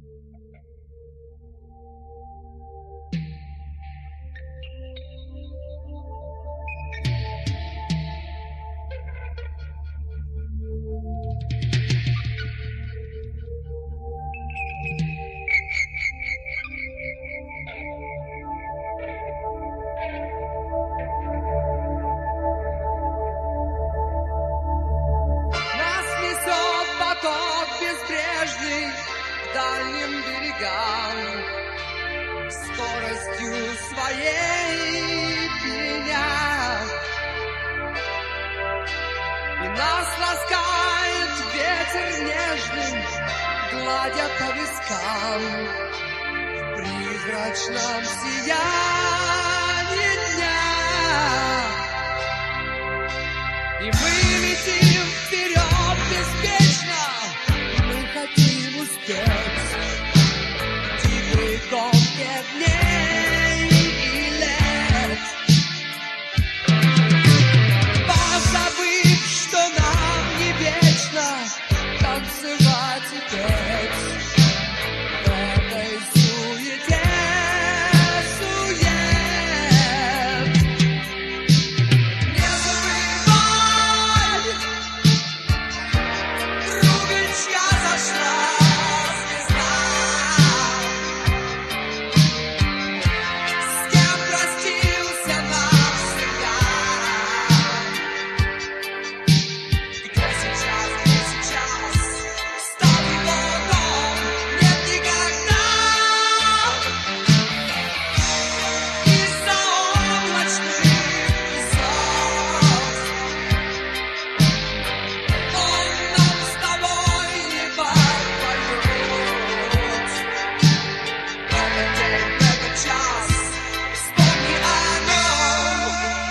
дальним берегам, скоростью своей пеня. И нас ласкает ветер нежным, гладя по вискам в призрачном сиянии дня. И мы летим вперед беспечно, мы хотим успеть в дикой гонке дней и лет, позабыв, что нам не вечно танцевать и петь в этой суете сует. Не забывай, Рубичья зашла звезда, с кем простился навсегда. Где сейчас, стал его дом, нет никогда. Из-за облачных высот он нам с тобой не попоет. Этот день, этот час, вспомни о нем.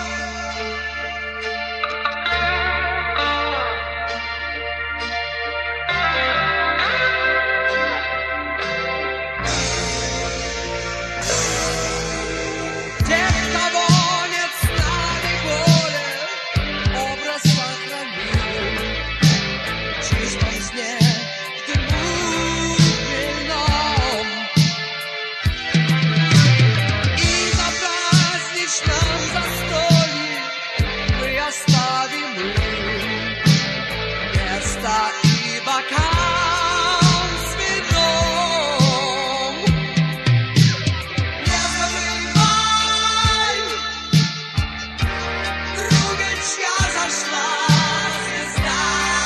Тех, кого нет с нами более, образ сохранил в чистом сне, в дыму дневном. И на праздничном застолье мы оставим им место и бокал с вином. Не забывай, Рубичья зашла звезда,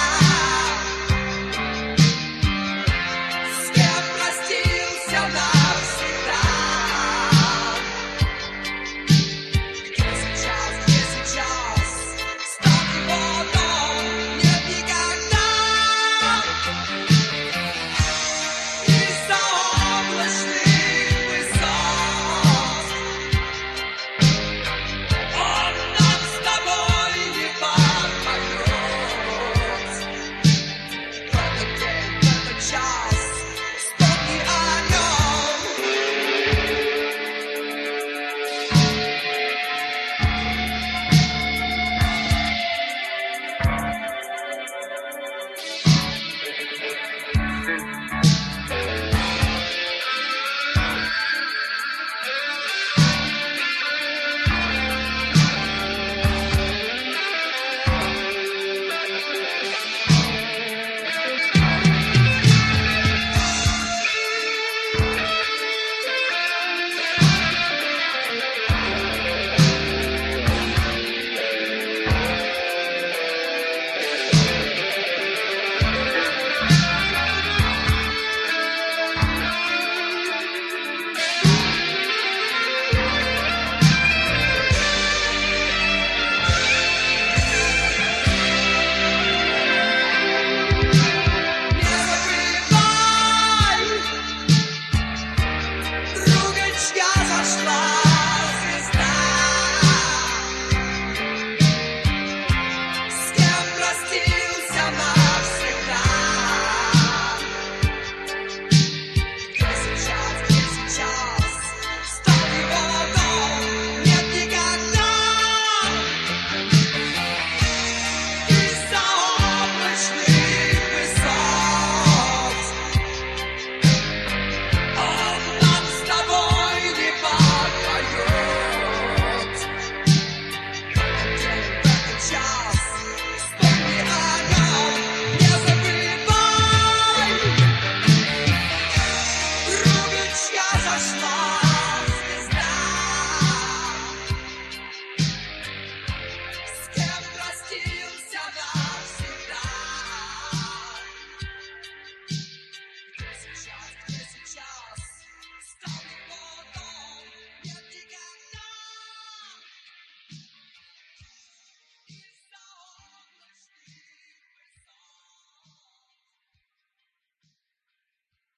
с кем простился навсегда. Где сейчас, стал его дом, нет никогда. Из-за облачных высот он нам с тобой не попоет. В этот день, в этот час, вспомни о нем. Thank